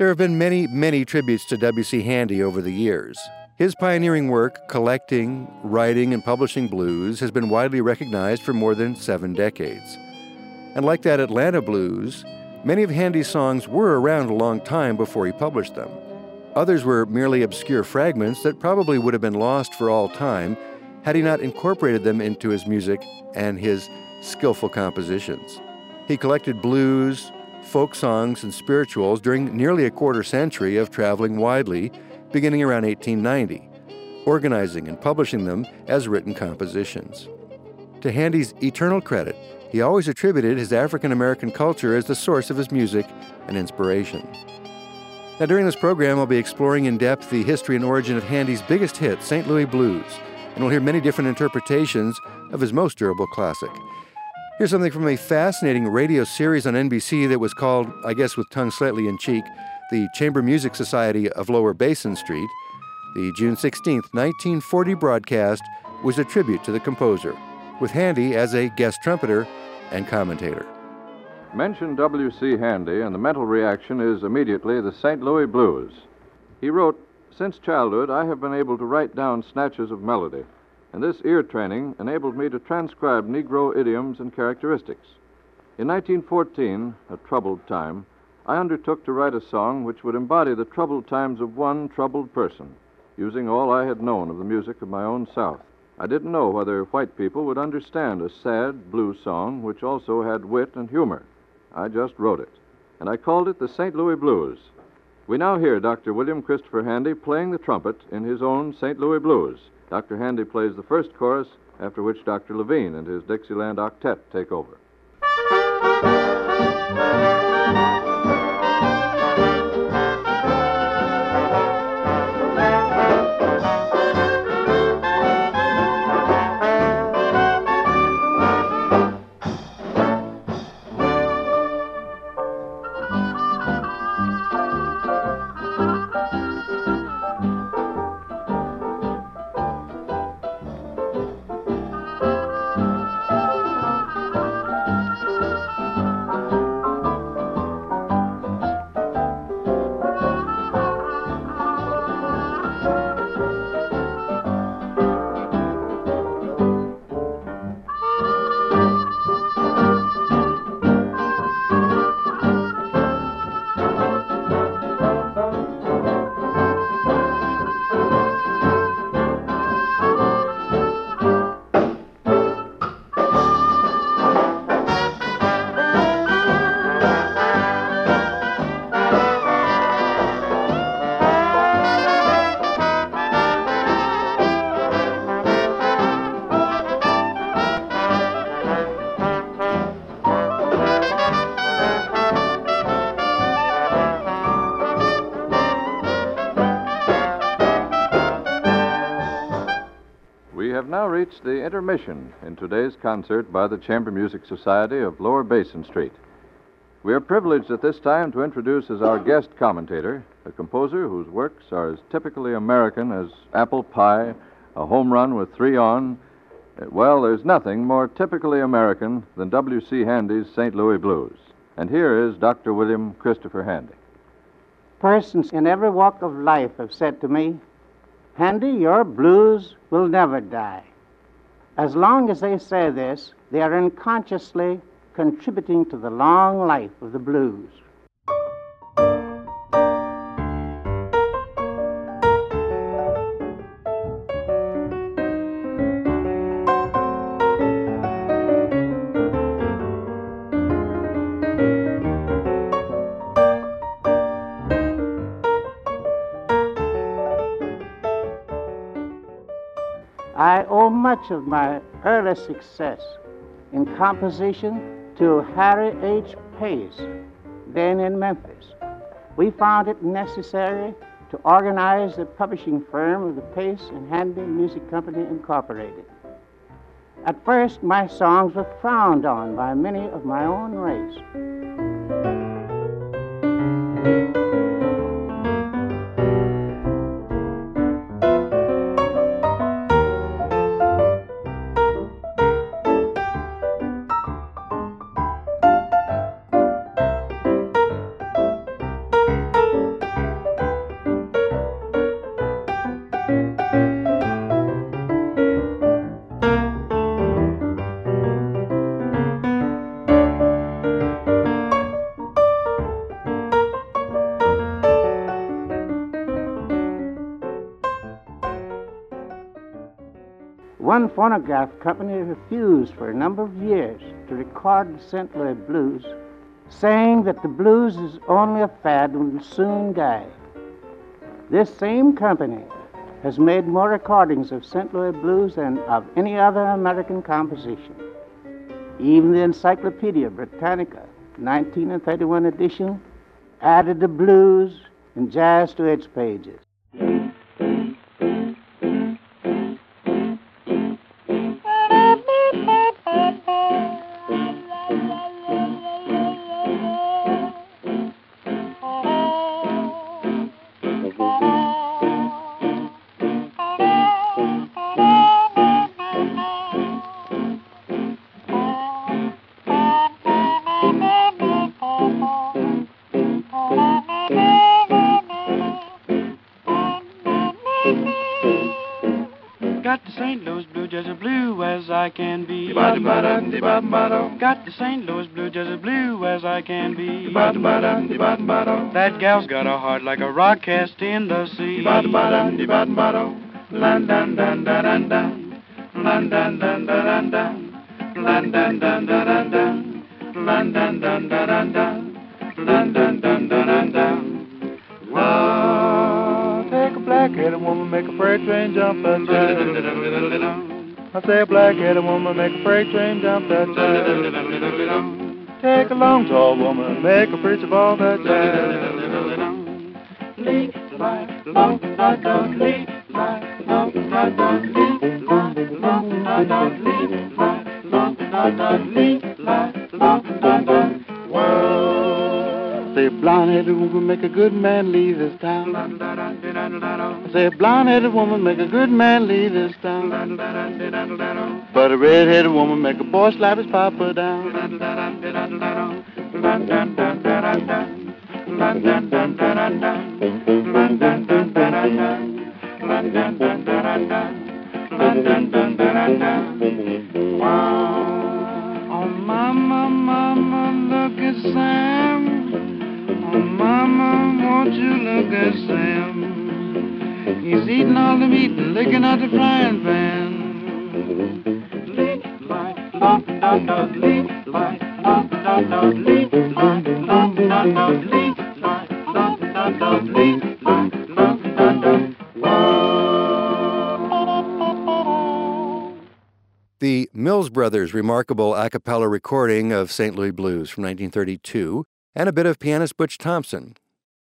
There have been many, many tributes to W.C. Handy over the years. His pioneering work, collecting, writing, and publishing blues, has been widely recognized for more than 7 decades. And like that Atlanta blues, many of Handy's songs were around a long time before he published them. Others were merely obscure fragments that probably would have been lost for all time had he not incorporated them into his music and his skillful compositions. He collected blues, folk songs, and spirituals during nearly a quarter century of traveling widely, beginning around 1890, organizing and publishing them as written compositions. To Handy's eternal credit, he always attributed his African-American culture as the source of his music and inspiration. Now, during this program, I'll be exploring in depth the history and origin of Handy's biggest hit, St. Louis Blues, and we'll hear many different interpretations of his most durable classic. Here's something from a fascinating radio series on NBC that was called, I guess with tongue slightly in cheek, the Chamber Music Society of Lower Basin Street. The June 16, 1940 broadcast was a tribute to the composer, with Handy as a guest trumpeter and commentator. Mention W.C. Handy, and the mental reaction is immediately the St. Louis Blues. He wrote, "Since childhood, I have been able to write down snatches of melody, and this ear training enabled me to transcribe Negro idioms and characteristics. In 1914, a troubled time, I undertook to write a song which would embody the troubled times of one troubled person, using all I had known of the music of my own South. I didn't know whether white people would understand a sad blues song which also had wit and humor. I just wrote it, and I called it the St. Louis Blues." We now hear Dr. William Christopher Handy playing the trumpet in his own St. Louis Blues. Dr. Handy plays the first chorus, after which Dr. Levine and his Dixieland Octet take over. Now reached the intermission in today's concert by the Chamber Music Society of Lower Basin Street. We are privileged at this time to introduce as our guest commentator a composer whose works are as typically American as apple pie, a home run with 3 on. Well, there's nothing more typically American than W.C. Handy's St. Louis Blues. And here is Dr. William Christopher Handy. Persons in every walk of life have said to me, "Handy, your blues will never die." As long as they say this, they are unconsciously contributing to the long life of the blues. I owe much of my early success in composition to Harry H. Pace, then in Memphis. We found it necessary to organize the publishing firm of the Pace and Handy Music Company, Incorporated. At first, my songs were frowned on by many of my own race. One phonograph company refused for a number of years to record the St. Louis blues, saying that the blues is only a fad and will soon die. This same company has made more recordings of St. Louis blues than of any other American composition. Even the Encyclopedia Britannica, 1931 edition, added the blues and jazz to its pages. Got the St. Louis blue, just as blue as I can be. Got the St. Louis blue, just as blue as I can be. That gal's got a heart like a rock cast in the sea. Take a black-headed woman, make a freight train jump that track. I say a black-headed woman, make a freight train jump that track. Take a long, tall woman, make a preacher ball that track. Say a blonde-headed woman make a good man leave this town. Say a blonde-headed woman make a good man leave this town. But a red-headed woman make a boy slap his papa down. Oh, mama, mama, look at Sam. Oh, mama, won't you look at Sam? He's eating all the meat and licking out the frying pan. The Mills Brothers' remarkable a cappella recording of St. Louis Blues from 1932, and a bit of pianist Butch Thompson,